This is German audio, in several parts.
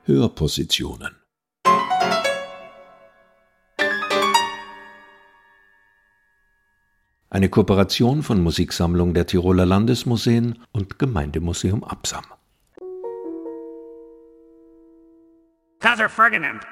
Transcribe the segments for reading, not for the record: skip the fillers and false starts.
Hörpositionen. Eine Kooperation von Musiksammlung der Tiroler Landesmuseen und Gemeindemuseum Absam. Kaiser Ferdinand.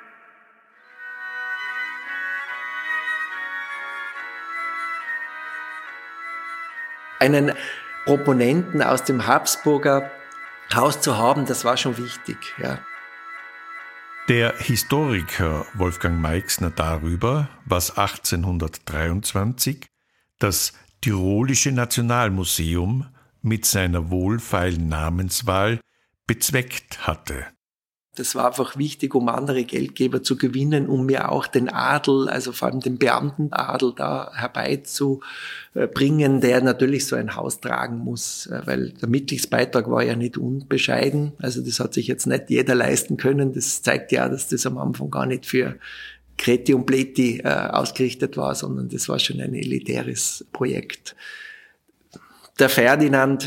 Einen Proponenten aus dem Habsburger Haus zu haben, das war schon wichtig, ja. Der Historiker Wolfgang Meixner darüber, was 1823 das Tirolische Nationalmuseum mit seiner wohlfeilen Namenswahl bezweckt hatte. Das war einfach wichtig, um andere Geldgeber zu gewinnen, um mir auch den Adel, also vor allem den Beamtenadel da herbeizubringen, der natürlich so ein Haus tragen muss, weil der Mitgliedsbeitrag war ja nicht unbescheiden. Also das hat sich jetzt nicht jeder leisten können. Das zeigt ja, dass das am Anfang gar nicht für Kreti und Pleti ausgerichtet war, sondern das war schon ein elitäres Projekt. Der Ferdinand,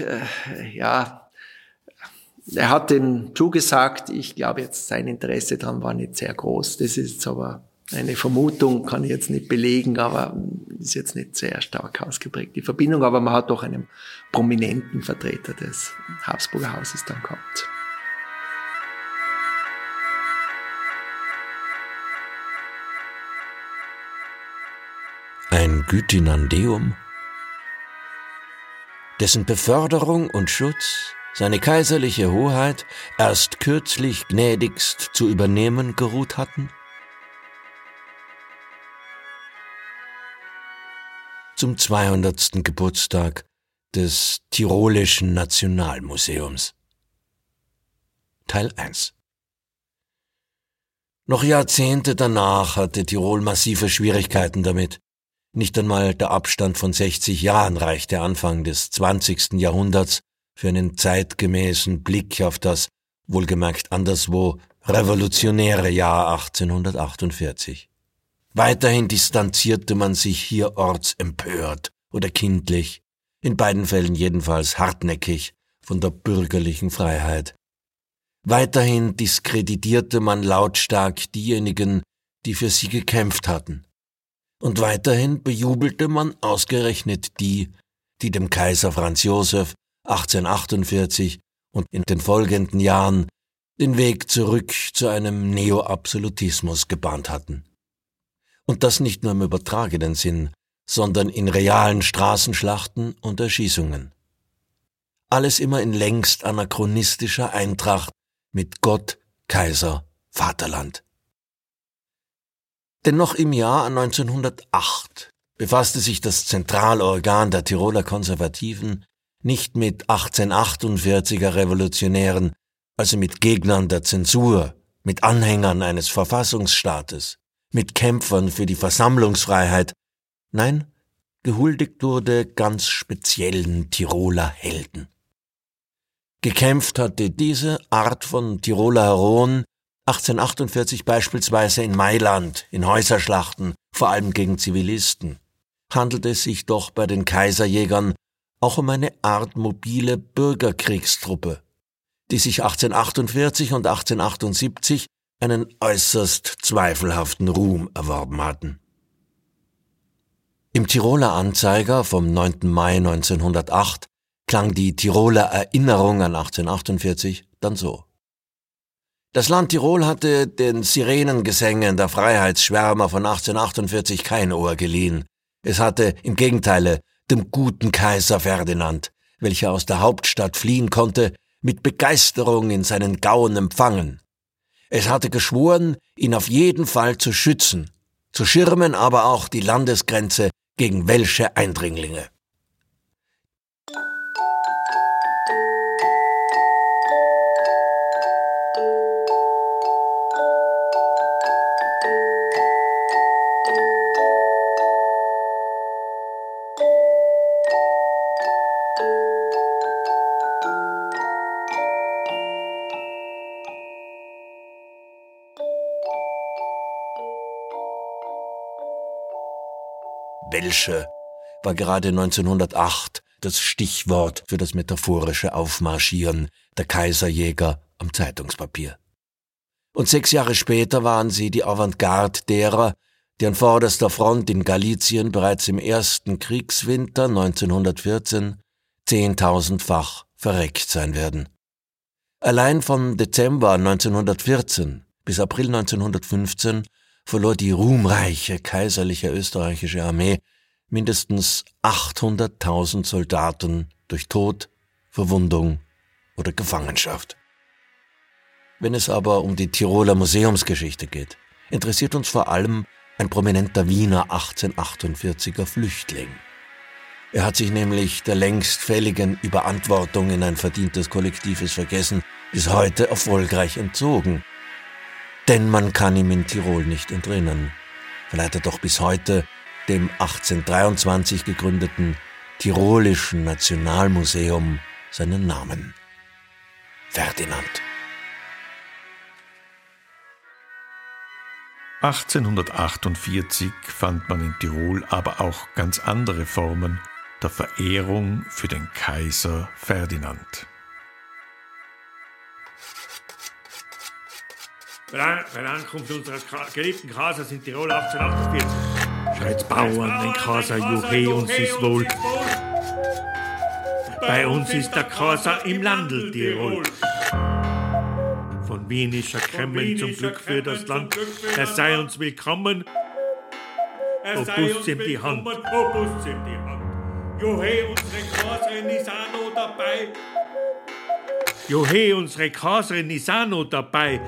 er hat dem zugesagt. Ich glaube jetzt, sein Interesse daran war nicht sehr groß. Das ist jetzt aber eine Vermutung, kann ich jetzt nicht belegen, aber ist jetzt nicht sehr stark ausgeprägt, die Verbindung. Aber man hat doch einen prominenten Vertreter des Habsburger Hauses dann gehabt. Ein Gütinandeum, dessen Beförderung und Schutz seine kaiserliche Hoheit erst kürzlich gnädigst zu übernehmen geruht hatten? Zum 200. Geburtstag des Tirolischen Nationalmuseums. Teil 1. Noch Jahrzehnte danach hatte Tirol massive Schwierigkeiten damit. Nicht einmal der Abstand von 60 Jahren reichte Anfang des 20. Jahrhunderts für einen zeitgemäßen Blick auf das, wohlgemerkt anderswo, revolutionäre Jahr 1848. Weiterhin distanzierte man sich hierorts empört oder kindlich, in beiden Fällen jedenfalls hartnäckig, von der bürgerlichen Freiheit. Weiterhin diskreditierte man lautstark diejenigen, die für sie gekämpft hatten. Und weiterhin bejubelte man ausgerechnet die, die dem Kaiser Franz Joseph 1848 und in den folgenden Jahren den Weg zurück zu einem Neoabsolutismus gebahnt hatten. Und das nicht nur im übertragenen Sinn, sondern in realen Straßenschlachten und Erschießungen. Alles immer in längst anachronistischer Eintracht mit Gott, Kaiser, Vaterland. Denn noch im Jahr 1908 befasste sich das Zentralorgan der Tiroler Konservativen nicht mit 1848er Revolutionären, also mit Gegnern der Zensur, mit Anhängern eines Verfassungsstaates, mit Kämpfern für die Versammlungsfreiheit. Nein, gehuldigt wurde ganz speziellen Tiroler Helden. Gekämpft hatte diese Art von Tiroler Heroen 1848 beispielsweise in Mailand, in Häuserschlachten, vor allem gegen Zivilisten. Handelte es sich doch bei den Kaiserjägern auch um eine Art mobile Bürgerkriegstruppe, die sich 1848 und 1878 einen äußerst zweifelhaften Ruhm erworben hatten. Im Tiroler Anzeiger vom 9. Mai 1908 klang die Tiroler Erinnerung an 1848 dann so. Das Land Tirol hatte den Sirenengesängen der Freiheitsschwärmer von 1848 kein Ohr geliehen. Es hatte im Gegenteil dem guten Kaiser Ferdinand, welcher aus der Hauptstadt fliehen konnte, mit Begeisterung in seinen Gauen empfangen. Es hatte geschworen, ihn auf jeden Fall zu schützen, zu schirmen aber auch die Landesgrenze gegen welsche Eindringlinge. Welsche war gerade 1908 das Stichwort für das metaphorische Aufmarschieren der Kaiserjäger am Zeitungspapier. Und 6 Jahre später waren sie die Avantgarde derer, die an vorderster Front in Galizien bereits im ersten Kriegswinter 1914 10.000-fach verreckt sein werden. Allein von Dezember 1914 bis April 1915 verlor die ruhmreiche kaiserliche österreichische Armee mindestens 800.000 Soldaten durch Tod, Verwundung oder Gefangenschaft. Wenn es aber um die Tiroler Museumsgeschichte geht, interessiert uns vor allem ein prominenter Wiener 1848er Flüchtling. Er hat sich nämlich der längst fälligen Überantwortung in ein verdientes kollektives Vergessen bis heute erfolgreich entzogen. Denn man kann ihm in Tirol nicht entrinnen, verleiht er doch bis heute dem 1823 gegründeten Tirolischen Nationalmuseum seinen Namen. Ferdinand. 1848 fand man in Tirol aber auch ganz andere Formen der Verehrung für den Kaiser Ferdinand. Bei der Ankunft unseres geliebten Kaisers in Tirol 1848 schreit Bauern den Kaiser, Juhe, uns ist wohl. Bei uns ist der Kaiser im Landl Tirol. Von Wien ist er gekommen zum Glück für das Land. Er sei uns willkommen. Opus ihm die Hand. Juhe, unsere Kaiserin ist auch noch dabei. Juhe, unsere Kaiserin ist auch noch dabei.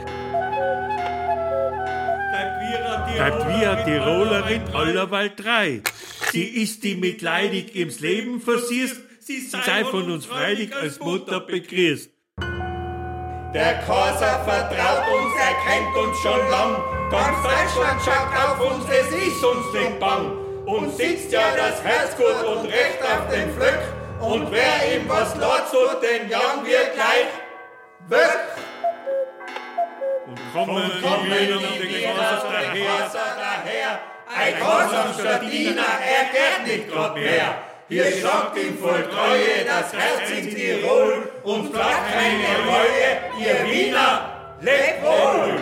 Bleibt wir Tirolerin allerweil drei. Sie ist die mitleidig ihr's Leben versierst. Sie sei von uns freilich als Mutter begrüßt. Der Kaiser vertraut uns, er kennt uns schon lang. Ganz Deutschland schaut auf uns, es ist uns nicht bang. Uns sitzt ja das Herz gut und recht auf den Flöck. Und wer ihm was lässt, so den jagen wir gleich weg. Und kommen die Kaiser daher. Ein Kaiser Diener, er geht nicht grad mehr. Hier schlagt ihm voll Treue das Herz in Tirol und flackt keine Reue, ihr Wiener, lebt wohl!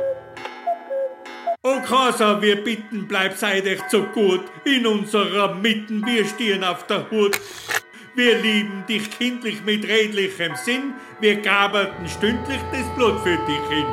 O Kaiser, wir bitten, bleib seid euch so gut, in unserer Mitten, wir stehen auf der Hut. Wir lieben dich kindlich mit redlichem Sinn, wir gaberten stündlich das Blut für dich hin.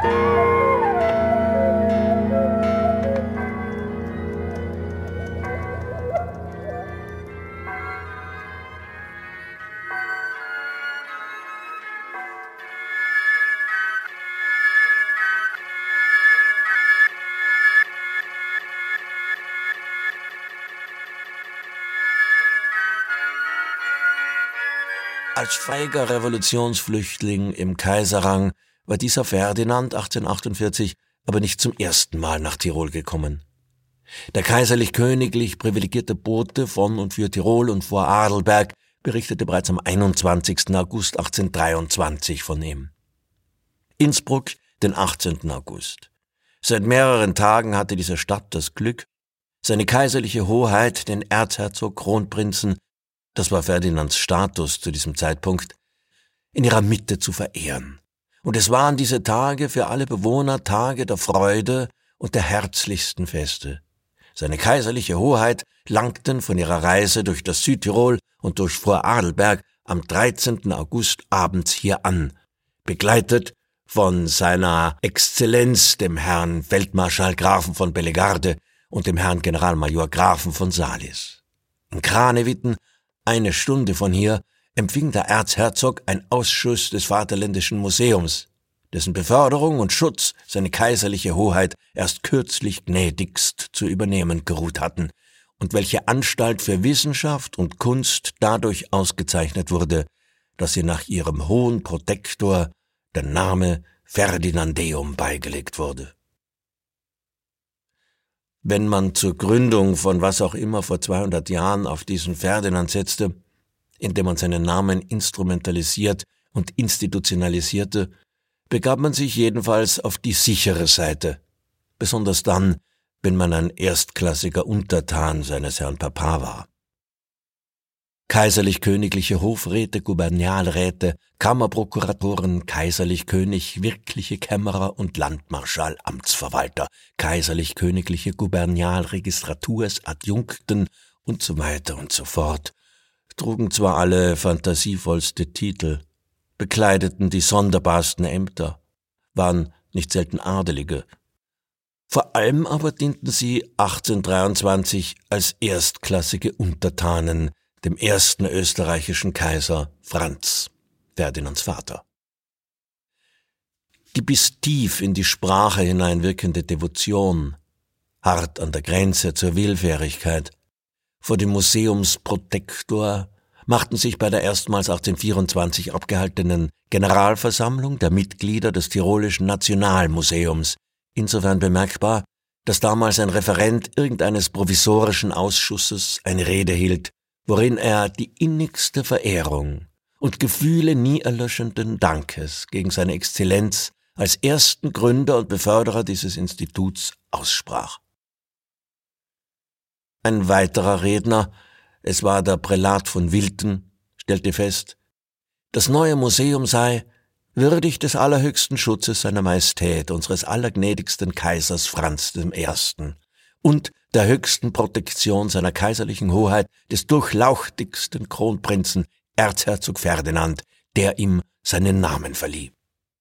Als feiger Revolutionsflüchtling im Kaiserrang war dieser Ferdinand 1848 aber nicht zum ersten Mal nach Tirol gekommen. Der kaiserlich-königlich privilegierte Bote von und für Tirol und Vorarlberg berichtete bereits am 21. August 1823 von ihm. Innsbruck, den 18. August. Seit mehreren Tagen hatte diese Stadt das Glück, seine kaiserliche Hoheit, den Erzherzog Kronprinzen, das war Ferdinands Status zu diesem Zeitpunkt, in ihrer Mitte zu verehren. Und es waren diese Tage für alle Bewohner Tage der Freude und der herzlichsten Feste. Seine kaiserliche Hoheit langten von ihrer Reise durch das Südtirol und durch Vorarlberg am 13. August abends hier an, begleitet von seiner Exzellenz, dem Herrn Feldmarschall Grafen von Bellegarde und dem Herrn Generalmajor Grafen von Salis. In Kranevitten, eine Stunde von hier, empfing der Erzherzog ein Ausschuss des Vaterländischen Museums, dessen Beförderung und Schutz seine kaiserliche Hoheit erst kürzlich gnädigst zu übernehmen geruht hatten und welche Anstalt für Wissenschaft und Kunst dadurch ausgezeichnet wurde, dass ihr nach ihrem hohen Protektor der Name Ferdinandeum beigelegt wurde. Wenn man zur Gründung von was auch immer vor 200 Jahren auf diesen Ferdinand setzte, indem man seinen Namen instrumentalisiert und institutionalisierte, begab man sich jedenfalls auf die sichere Seite, besonders dann, wenn man ein erstklassiger Untertan seines Herrn Papa war. kaiserlich-königliche Hofräte, Gubernialräte, Kammerprokuratoren, kaiserlich-könig, wirkliche Kämmerer und Landmarschall, Amtsverwalter, kaiserlich-königliche Gubernialregistraturs, Adjunkten und so weiter und so fort, trugen zwar alle fantasievollste Titel, bekleideten die sonderbarsten Ämter, waren nicht selten Adelige. Vor allem aber dienten sie 1823 als erstklassige Untertanen dem ersten österreichischen Kaiser Franz, Ferdinands Vater. Die bis tief in die Sprache hineinwirkende Devotion, hart an der Grenze zur Willfährigkeit, vor dem Museumsprotektor machten sich bei der erstmals 1824 abgehaltenen Generalversammlung der Mitglieder des Tirolischen Nationalmuseums insofern bemerkbar, dass damals ein Referent irgendeines provisorischen Ausschusses eine Rede hielt, worin er die innigste Verehrung und Gefühle nie erlöschenden Dankes gegen seine Exzellenz als ersten Gründer und Beförderer dieses Instituts aussprach. Ein weiterer Redner, es war der Prälat von Wilten, stellte fest, das neue Museum sei würdig des allerhöchsten Schutzes seiner Majestät, unseres allergnädigsten Kaisers Franz I. und der höchsten Protektion seiner kaiserlichen Hoheit des durchlauchtigsten Kronprinzen, Erzherzog Ferdinand, der ihm seinen Namen verlieh.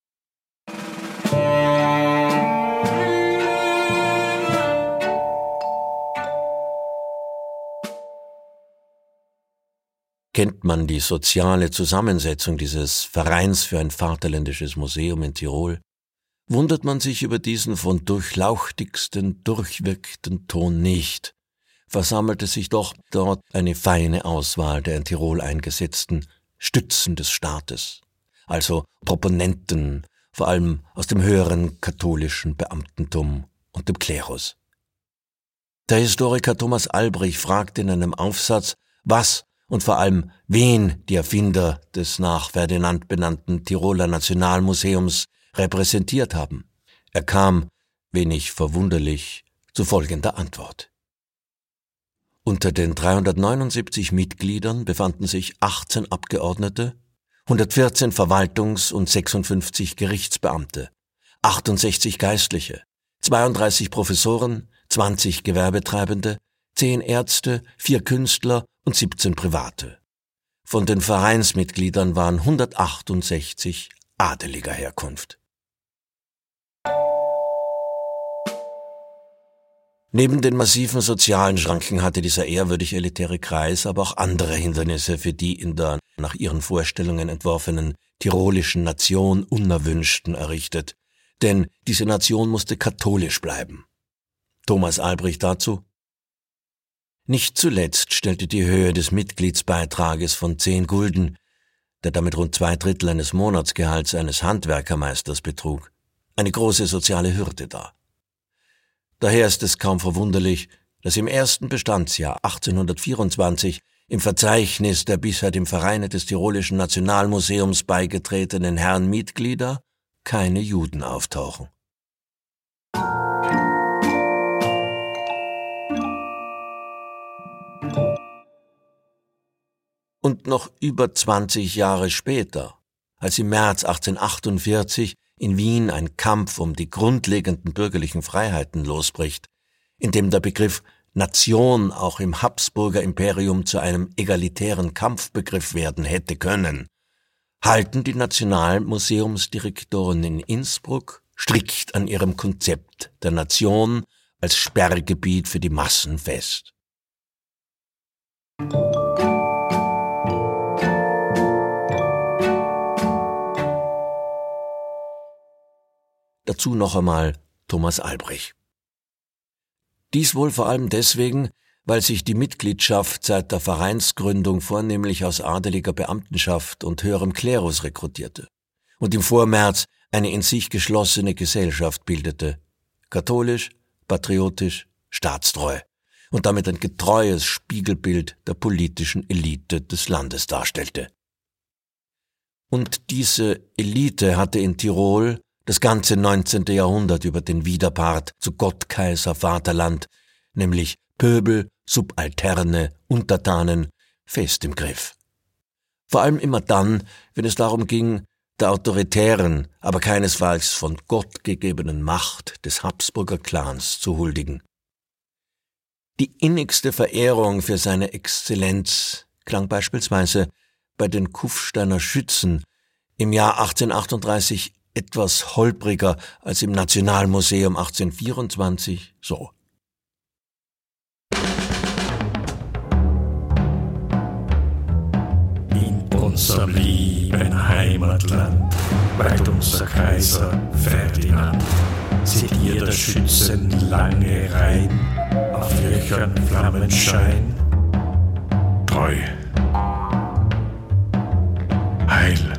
Kennt man die soziale Zusammensetzung dieses Vereins für ein vaterländisches Museum in Tirol, wundert man sich über diesen von durchlauchtigsten, durchwirkten Ton nicht, versammelte sich doch dort eine feine Auswahl der in Tirol eingesetzten Stützen des Staates, also Proponenten, vor allem aus dem höheren katholischen Beamtentum und dem Klerus. Der Historiker Thomas Albrich fragt in einem Aufsatz, was und vor allem wen die Erfinder des nach Ferdinand benannten Tiroler Nationalmuseums repräsentiert haben. Er kam, wenig verwunderlich, zu folgender Antwort. Unter den 379 Mitgliedern befanden sich 18 Abgeordnete, 114 Verwaltungs- und 56 Gerichtsbeamte, 68 Geistliche, 32 Professoren, 20 Gewerbetreibende, 10 Ärzte, 4 Künstler und 17 Private. Von den Vereinsmitgliedern waren 168 adeliger Herkunft. Neben den massiven sozialen Schranken hatte dieser ehrwürdig elitäre Kreis aber auch andere Hindernisse für die in der nach ihren Vorstellungen entworfenen tirolischen Nation Unerwünschten errichtet, denn diese Nation musste katholisch bleiben. Thomas Albrich dazu: Nicht zuletzt stellte die Höhe des Mitgliedsbeitrages von 10 Gulden, der damit rund 2/3 eines Monatsgehalts eines Handwerkermeisters betrug, eine große soziale Hürde dar. Daher ist es kaum verwunderlich, dass im ersten Bestandsjahr 1824 im Verzeichnis der bisher dem Vereine des Tirolischen Nationalmuseums beigetretenen Herren Mitglieder keine Juden auftauchen. Und noch über 20 Jahre später, als im März 1848 in Wien ein Kampf um die grundlegenden bürgerlichen Freiheiten losbricht, in dem der Begriff Nation auch im Habsburger Imperium zu einem egalitären Kampfbegriff werden hätte können, halten die Nationalmuseumsdirektoren in Innsbruck strikt an ihrem Konzept der Nation als Sperrgebiet für die Massen fest. Dazu noch einmal Thomas Albrich. Dies wohl vor allem deswegen, weil sich die Mitgliedschaft seit der Vereinsgründung vornehmlich aus adeliger Beamtenschaft und höherem Klerus rekrutierte und im Vormärz eine in sich geschlossene Gesellschaft bildete, katholisch, patriotisch, staatstreu und damit ein getreues Spiegelbild der politischen Elite des Landes darstellte. Und diese Elite hatte in Tirol das ganze 19. Jahrhundert über den Widerpart zu Gott, Kaiser, Vaterland, nämlich Pöbel, Subalterne, Untertanen, fest im Griff. Vor allem immer dann, wenn es darum ging, der autoritären, aber keinesfalls von Gott gegebenen Macht des Habsburger Clans zu huldigen. Die innigste Verehrung für seine Exzellenz klang beispielsweise bei den Kufsteiner Schützen im Jahr 1838 etwas holpriger als im Nationalmuseum 1824 so. In unserem lieben Heimatland weilt unser Kaiser Ferdinand. Seht ihr der Schützen lange Reihen, auf Löchern Flammenschein? Treu, Heil,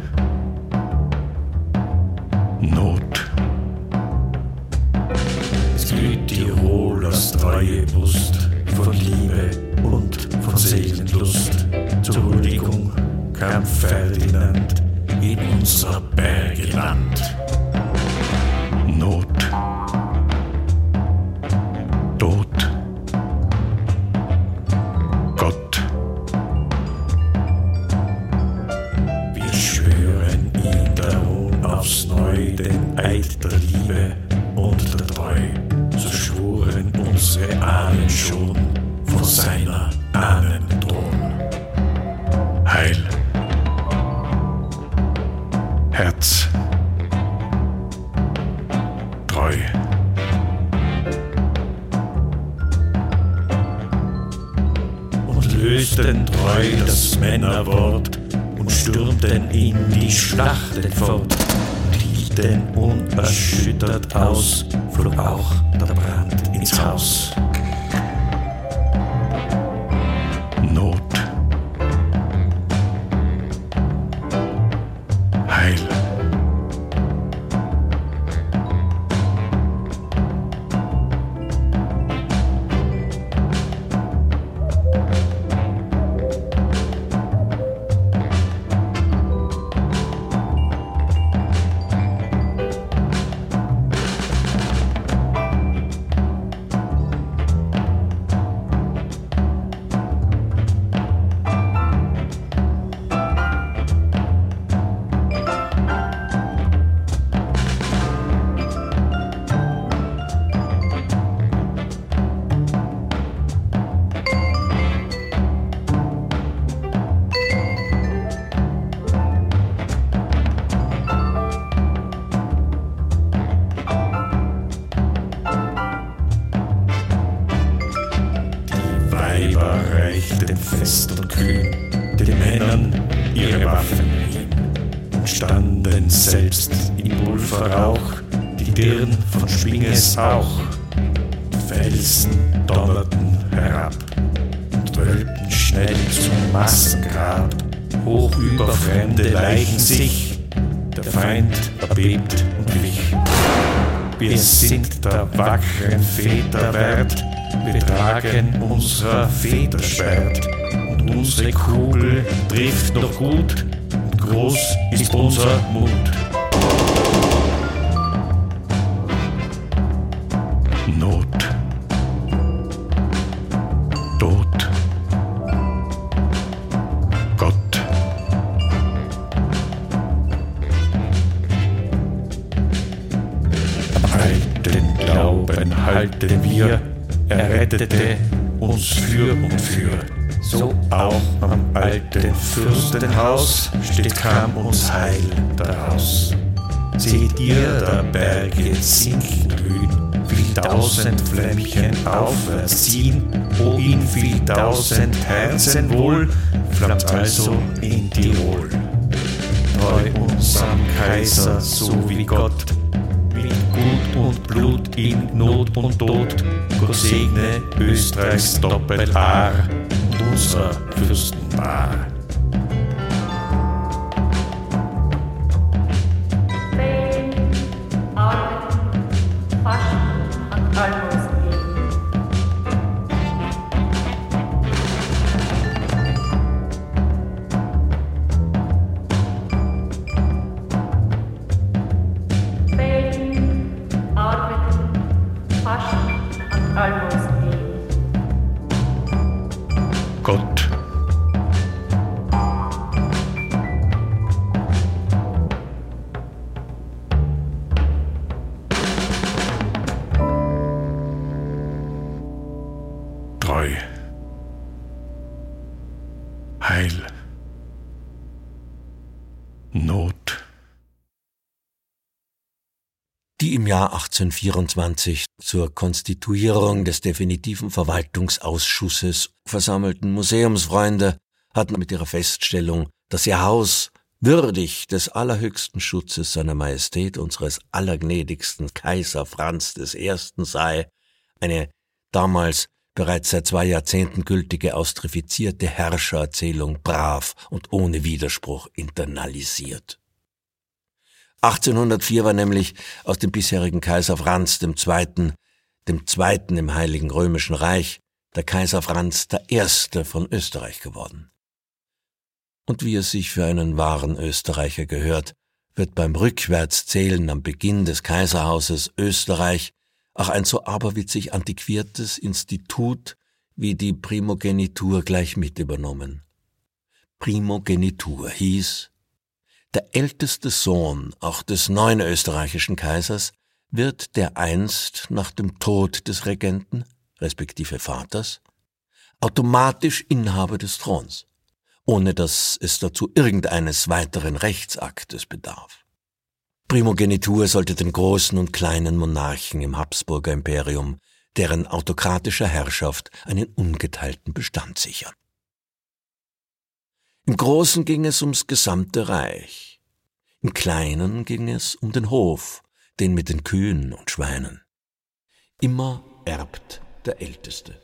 Not. Es glüht Tirolers treue Brust von Liebe und von Seelenlust. Zur Huldigung kam Ferdinand in unser Bergeland. Not, Tod, Gott. Wir schwören ihm darum aufs Neu den Eid der Liebe und der Treu. So schwuren unsere Ahnen schon vor seiner Ahnenthron. Heil, Herz, treu. Und lösten treu das Männerwort und stürmten in die Schlachten fort. Und hielten unerschüttert aus, flog auch der Brand ins Haus. Not, Heil, reichten fest und kühn den Männern ihre Waffen hin und standen selbst im Pulverrauch, die Dirn von Schwinges auch. Felsen donnerten herab und wölbten schnell zum Massengrab. Hoch über fremde Leichen sich, der Feind erbebt und wich. Wir sind der wackeren Väter wert, wir tragen unser Väterschwert und unsere Kugel trifft noch gut und groß ist unser Mut. Not, Tod, Gott. Alten Glauben halten wir, er rettete uns für und für. So auch am alten Fürstenhaus steht, kam uns Heil daraus. Seht ihr der Berge Zinken glühen, viel tausend Flämmchen aufwärts ziehen, o in viel tausend Herzen wohl, flammt also in Tirol. Treu unserem Kaiser, so wie Gott, mit Gut und Blut in Not und Tod, Gott segne Österreichs Doppelhaar und unser Fürstenpaar. Gott, Not. Die im Jahr 1824 zur Konstituierung des definitiven Verwaltungsausschusses versammelten Museumsfreunde hatten mit ihrer Feststellung, dass ihr Haus würdig des allerhöchsten Schutzes seiner Majestät, unseres allergnädigsten Kaiser Franz I. sei, eine damals bereits seit 2 Jahrzehnten gültige austrifizierte Herrschererzählung brav und ohne Widerspruch internalisiert. 1804 war nämlich aus dem bisherigen Kaiser Franz II., dem Zweiten im Heiligen Römischen Reich, der Kaiser Franz I. von Österreich geworden. Und wie es sich für einen wahren Österreicher gehört, wird beim Rückwärtszählen am Beginn des Kaiserhauses Österreich auch ein so aberwitzig antiquiertes Institut wie die Primogenitur gleich mit übernommen. Primogenitur hieß, der älteste Sohn auch des neuen österreichischen Kaisers wird dereinst nach dem Tod des Regenten, respektive Vaters, automatisch Inhaber des Throns, ohne dass es dazu irgendeines weiteren Rechtsaktes bedarf. Primogenitur sollte den großen und kleinen Monarchen im Habsburger Imperium, deren autokratischer Herrschaft einen ungeteilten Bestand sichern. Im Großen ging es ums gesamte Reich. Im Kleinen ging es um den Hof, den mit den Kühen und Schweinen. Immer erbt der Älteste.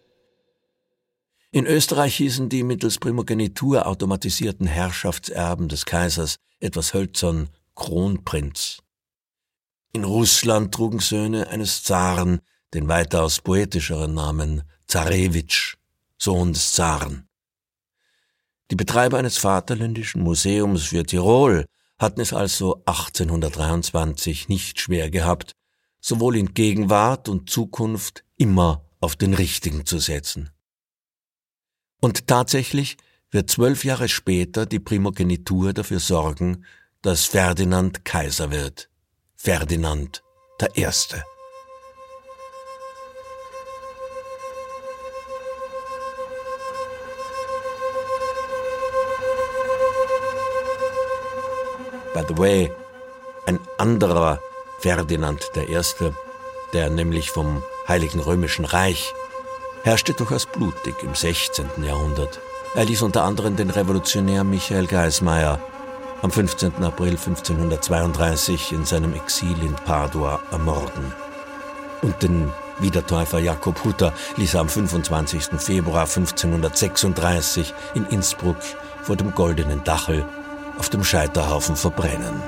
In Österreich hießen die mittels Primogenitur automatisierten Herrschaftserben des Kaisers etwas hölzern Kronprinz. In Russland trugen Söhne eines Zaren den weitaus poetischeren Namen Zarewitsch, Sohn des Zaren. Die Betreiber eines Vaterländischen Museums für Tirol hatten es also 1823 nicht schwer gehabt, sowohl in Gegenwart und Zukunft immer auf den Richtigen zu setzen. Und tatsächlich wird 12 Jahre später die Primogenitur dafür sorgen, dass Ferdinand Kaiser wird. Ferdinand I. By the way, ein anderer Ferdinand I., der nämlich vom Heiligen Römischen Reich, herrschte durchaus blutig im 16. Jahrhundert. Er ließ unter anderem den Revolutionär Michael Geismar am 15. April 1532 in seinem Exil in Padua ermorden. Und den Wiedertäufer Jakob Hutter ließ er am 25. Februar 1536 in Innsbruck vor dem Goldenen Dachel auf dem Scheiterhaufen verbrennen.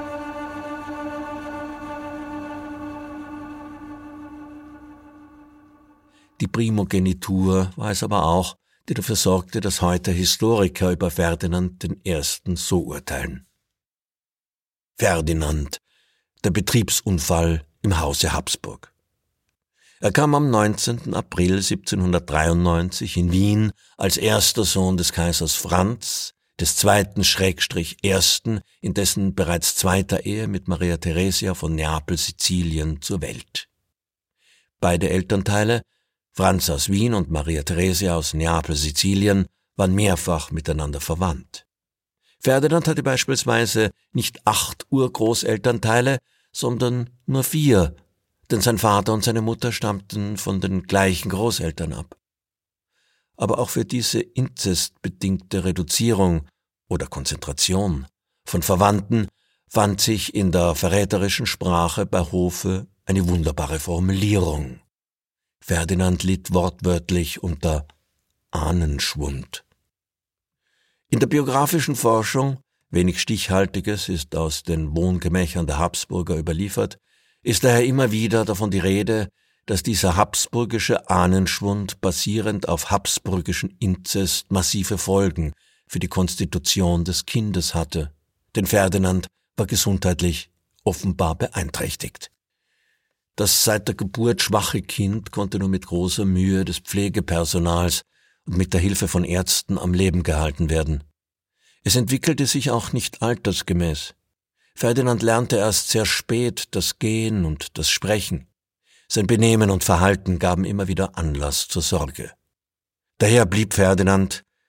Die Primogenitur war es aber auch, die dafür sorgte, dass heute Historiker über Ferdinand I. so urteilen. Ferdinand, der Betriebsunfall im Hause Habsburg. Er kam am 19. April 1793 in Wien als erster Sohn des Kaisers Franz, des zweiten/ersten, in dessen bereits zweiter Ehe mit Maria Theresia von Neapel-Sizilien zur Welt. Beide Elternteile, Franz aus Wien und Maria Theresia aus Neapel-Sizilien, waren mehrfach miteinander verwandt. Ferdinand hatte beispielsweise nicht 8 Urgroßelternteile, sondern nur 4, denn sein Vater und seine Mutter stammten von den gleichen Großeltern ab. Aber auch für diese inzestbedingte Reduzierung oder Konzentration von Verwandten fand sich in der verräterischen Sprache bei Hofe eine wunderbare Formulierung. Ferdinand litt wortwörtlich unter Ahnenschwund. In der biografischen Forschung, wenig Stichhaltiges ist aus den Wohngemächern der Habsburger überliefert, ist daher immer wieder davon die Rede, dass dieser habsburgische Ahnenschwund basierend auf habsburgischen Inzest massive Folgen für die Konstitution des Kindes hatte, denn Ferdinand war gesundheitlich offenbar beeinträchtigt. Das seit der Geburt schwache Kind konnte nur mit großer Mühe des Pflegepersonals und mit der Hilfe von Ärzten am Leben gehalten werden. Es entwickelte sich auch nicht altersgemäß. Ferdinand lernte erst sehr spät das Gehen und das Sprechen. Sein Benehmen und Verhalten gaben immer wieder Anlass zur Sorge. Daher blieb Ferdinand,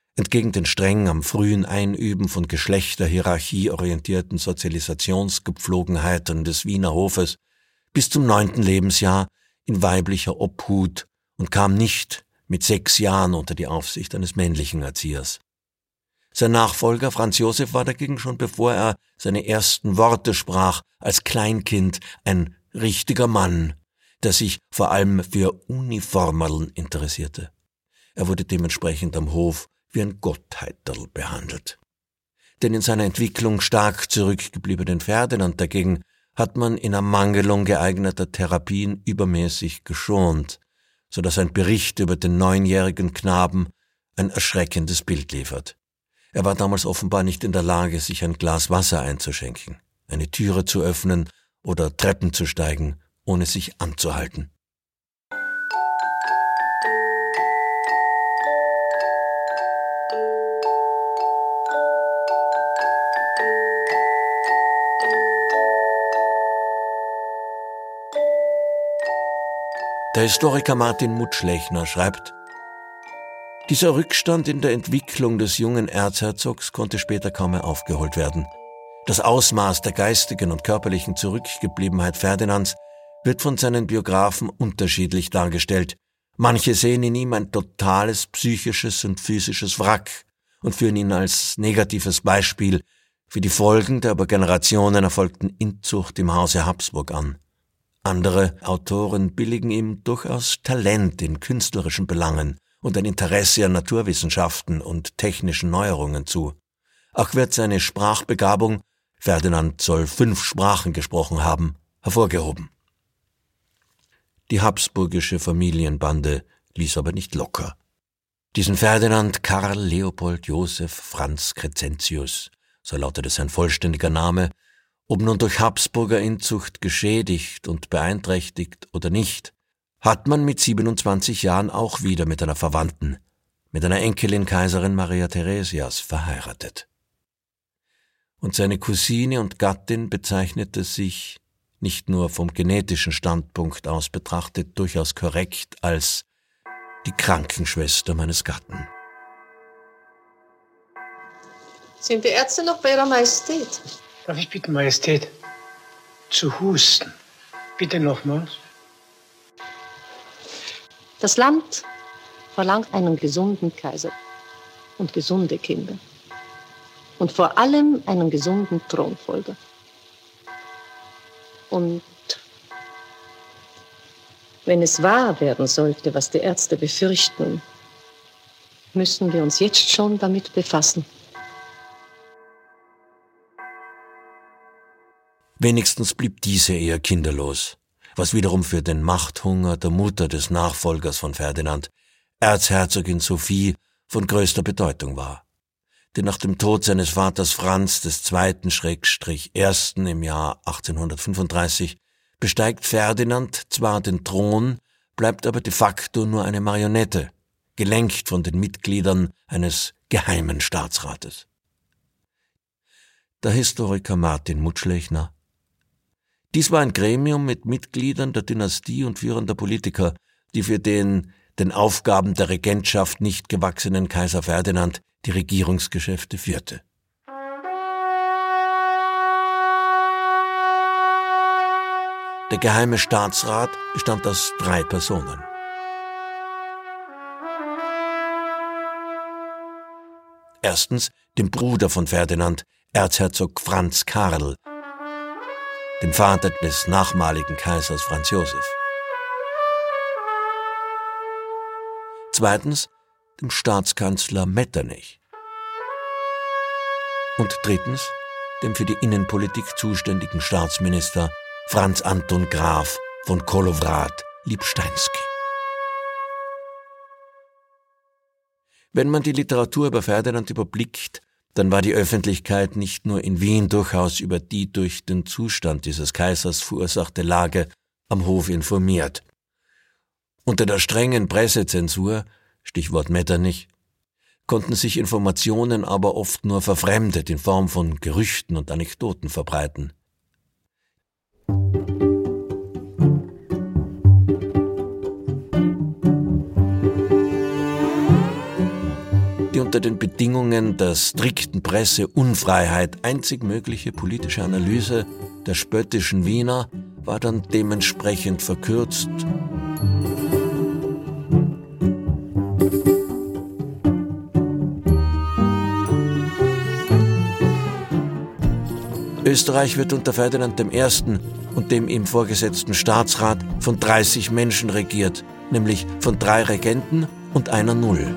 Entgegen den streng am frühen Einüben von Geschlechterhierarchie orientierten Sozialisationsgepflogenheiten des Wiener Hofes bis zum 9. Lebensjahr in weiblicher Obhut und kam nicht mit 6 Jahren unter die Aufsicht eines männlichen Erziehers. Sein Nachfolger Franz Josef war dagegen schon, bevor er seine ersten Worte sprach, als Kleinkind ein richtiger Mann, der sich vor allem für Uniformerln interessierte. Er wurde dementsprechend am Hof wie ein Gottheiterl behandelt. Den in seiner Entwicklung stark zurückgebliebenen Ferdinand dagegen hat man in Ermangelung geeigneter Therapien übermäßig geschont, so dass ein Bericht über den 9-jährigen Knaben ein erschreckendes Bild liefert. Er war damals offenbar nicht in der Lage, sich ein Glas Wasser einzuschenken, eine Türe zu öffnen oder Treppen zu steigen, ohne sich anzuhalten. Der Historiker Martin Mutschlechner schreibt: Dieser Rückstand in der Entwicklung des jungen Erzherzogs konnte später kaum mehr aufgeholt werden. Das Ausmaß der geistigen und körperlichen Zurückgebliebenheit Ferdinands wird von seinen Biografen unterschiedlich dargestellt. Manche sehen in ihm ein totales psychisches und physisches Wrack und führen ihn als negatives Beispiel für die Folgen der über Generationen erfolgten Inzucht im Hause Habsburg an. Andere Autoren billigen ihm durchaus Talent in künstlerischen Belangen und ein Interesse an Naturwissenschaften und technischen Neuerungen zu. Auch wird seine Sprachbegabung, Ferdinand soll 5 Sprachen gesprochen haben, hervorgehoben. Die habsburgische Familienbande ließ aber nicht locker. Diesen Ferdinand Karl Leopold Joseph Franz Crescentius, so lautete sein vollständiger Name, ob nun durch Habsburger Inzucht geschädigt und beeinträchtigt oder nicht, hat man mit 27 Jahren auch wieder mit einer Verwandten, mit einer Enkelin Kaiserin Maria Theresias, verheiratet. Und seine Cousine und Gattin bezeichnete sich, nicht nur vom genetischen Standpunkt aus betrachtet, durchaus korrekt als die Krankenschwester meines Gatten. Sind die Ärzte noch bei Ihrer Majestät? Darf ich bitten, Majestät, zu husten? Bitte nochmals. Das Land verlangt einen gesunden Kaiser und gesunde Kinder. Und vor allem einen gesunden Thronfolger. Und wenn es wahr werden sollte, was die Ärzte befürchten, müssen wir uns jetzt schon damit befassen. Wenigstens blieb diese Ehe kinderlos, was wiederum für den Machthunger der Mutter des Nachfolgers von Ferdinand, Erzherzogin Sophie, von größter Bedeutung war. Denn nach dem Tod seines Vaters Franz II./1. im Jahr 1835 besteigt Ferdinand zwar den Thron, bleibt aber de facto nur eine Marionette, gelenkt von den Mitgliedern eines geheimen Staatsrates. Der Historiker Martin Mutschlechner: Dies war ein Gremium mit Mitgliedern der Dynastie und führender Politiker, die für den Aufgaben der Regentschaft nicht gewachsenen Kaiser Ferdinand die Regierungsgeschäfte führte. Der Geheime Staatsrat bestand aus 3 Personen. Erstens dem Bruder von Ferdinand, Erzherzog Franz Karl, dem Vater des nachmaligen Kaisers Franz Josef. Zweitens dem Staatskanzler Metternich. Und drittens dem für die Innenpolitik zuständigen Staatsminister Franz Anton Graf von Kolowrat-Lipsteinsky. Wenn man die Literatur über Ferdinand überblickt, dann war die Öffentlichkeit nicht nur in Wien durchaus über die durch den Zustand dieses Kaisers verursachte Lage am Hof informiert. Unter der strengen Pressezensur, Stichwort Metternich, konnten sich Informationen aber oft nur verfremdet in Form von Gerüchten und Anekdoten verbreiten. Die Die unter den Bedingungen der strikten Presseunfreiheit einzig mögliche politische Analyse der spöttischen Wiener war dann dementsprechend verkürzt. Österreich wird unter Ferdinand I. und dem ihm vorgesetzten Staatsrat von 30 Menschen regiert, nämlich von 3 Regenten und einer Null.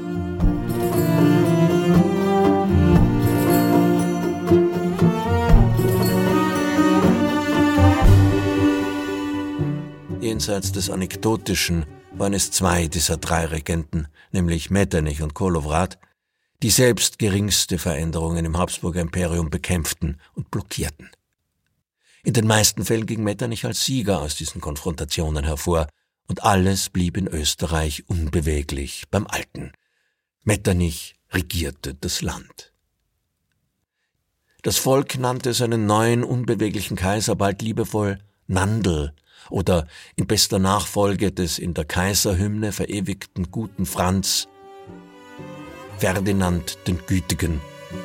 Jenseits des Anekdotischen waren es 2 dieser 3 Regenten, nämlich Metternich und Kolowrat, die selbst geringste Veränderungen im Habsburger Imperium bekämpften und blockierten. In den meisten Fällen ging Metternich als Sieger aus diesen Konfrontationen hervor und alles blieb in Österreich unbeweglich beim Alten. Metternich regierte das Land. Das Volk nannte seinen neuen, unbeweglichen Kaiser bald liebevoll Nandl oder in bester Nachfolge des in der Kaiserhymne verewigten guten Franz Ferdinand den Gütigen.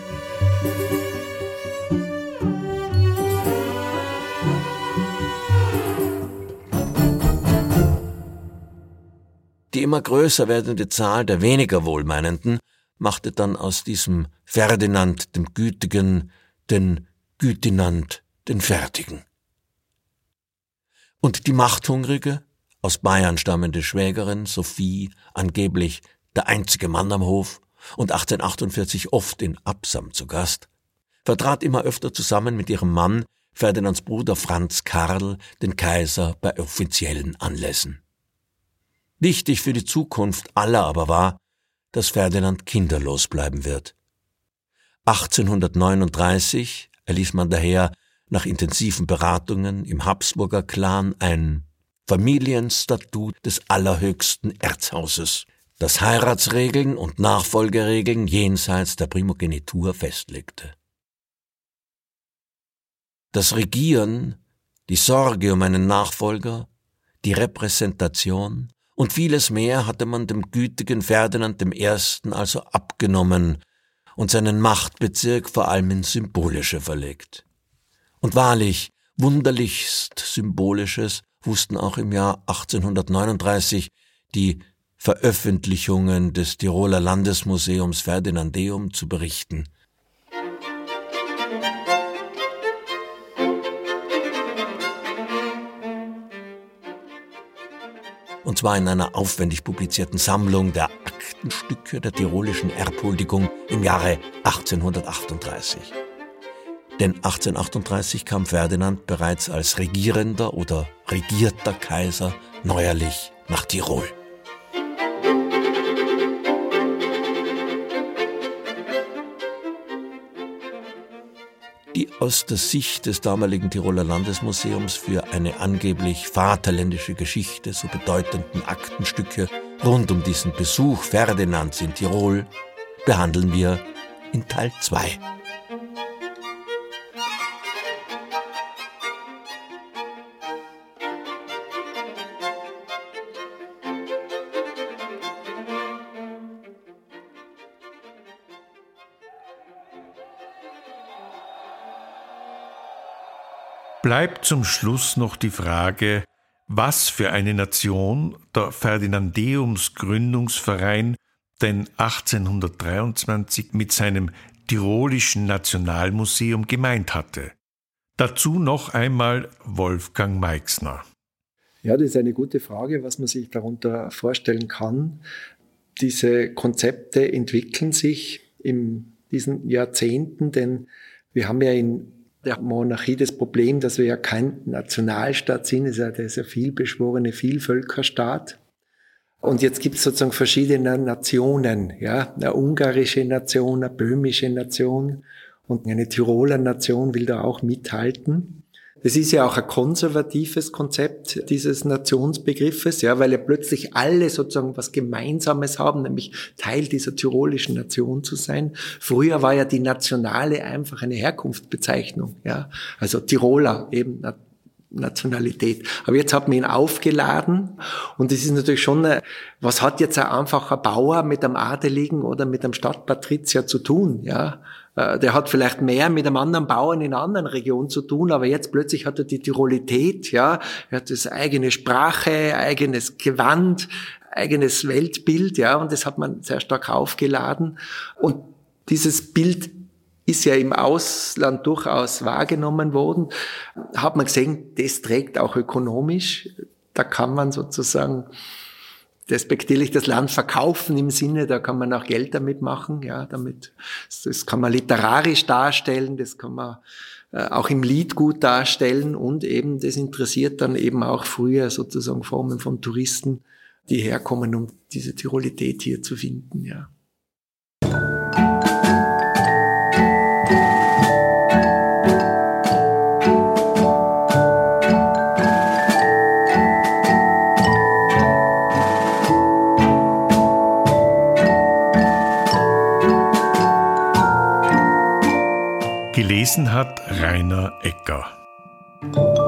Die immer größer werdende Zahl der weniger Wohlmeinenden machte dann aus diesem Ferdinand dem Gütigen den Gütinand den Fertigen. Und die machthungrige, aus Bayern stammende Schwägerin Sophie, angeblich der einzige Mann am Hof und 1848 oft in Absam zu Gast, vertrat immer öfter zusammen mit ihrem Mann, Ferdinands Bruder Franz Karl, den Kaiser bei offiziellen Anlässen. Wichtig für die Zukunft aller aber war, dass Ferdinand kinderlos bleiben wird. 1839 erließ man daher nach intensiven Beratungen im Habsburger Clan ein Familienstatut des allerhöchsten Erzhauses, das Heiratsregeln und Nachfolgeregeln jenseits der Primogenitur festlegte. Das Regieren, die Sorge um einen Nachfolger, die Repräsentation und vieles mehr hatte man dem gütigen Ferdinand I. also abgenommen und seinen Machtbezirk vor allem ins Symbolische verlegt. Und wahrlich, wunderlichst Symbolisches wussten auch im Jahr 1839 die Veröffentlichungen des Tiroler Landesmuseums Ferdinandeum zu berichten. Und zwar in einer aufwendig publizierten Sammlung der Aktenstücke der tirolischen Erbhuldigung im Jahre 1838. Denn 1838 kam Ferdinand bereits als regierender oder regierter Kaiser neuerlich nach Tirol. Die aus der Sicht des damaligen Tiroler Landesmuseums für eine angeblich vaterländische Geschichte so bedeutenden Aktenstücke rund um diesen Besuch Ferdinands in Tirol behandeln wir in Teil 2. Bleibt zum Schluss noch die Frage, was für eine Nation der Ferdinandeums-Gründungsverein denn 1823 mit seinem Tirolischen Nationalmuseum gemeint hatte. Dazu noch einmal Wolfgang Meixner. Ja, das ist eine gute Frage, was man sich darunter vorstellen kann. Diese Konzepte entwickeln sich in diesen Jahrzehnten, denn wir haben ja in der Monarchie das Problem, dass wir ja kein Nationalstaat sind, das ist ja vielbeschworene Vielvölkerstaat. Und jetzt gibt es sozusagen verschiedene Nationen, ja, eine ungarische Nation, eine böhmische Nation und eine Tiroler Nation will da auch mithalten. Das ist ja auch ein konservatives Konzept dieses Nationsbegriffes, ja, weil ja plötzlich alle sozusagen was Gemeinsames haben, nämlich Teil dieser tirolischen Nation zu sein. Früher war ja die Nationale einfach eine Herkunftsbezeichnung, ja, also Tiroler eben Nationalität. Aber jetzt hat man ihn aufgeladen und es ist natürlich schon, was hat jetzt ein einfacher Bauer mit einem Adeligen oder mit einem Stadtpatrizier zu tun, ja? Der hat vielleicht mehr mit einem anderen Bauern in einer anderen Region zu tun, aber jetzt plötzlich hat er die Tirolität, ja? Er hat das eigene Sprache, eigenes Gewand, eigenes Weltbild, ja? Und das hat man sehr stark aufgeladen. Und dieses Bild ist ja im Ausland durchaus wahrgenommen worden, hat man gesehen, das trägt auch ökonomisch. Da kann man sozusagen despektierlich das Land verkaufen im Sinne, da kann man auch Geld damit machen, ja, das kann man literarisch darstellen, das kann man auch im Lied gut darstellen und eben, das interessiert dann eben auch früher sozusagen Formen von Touristen, die herkommen, um diese Tirolität hier zu finden, ja. Gelesen hat Rainer Egger.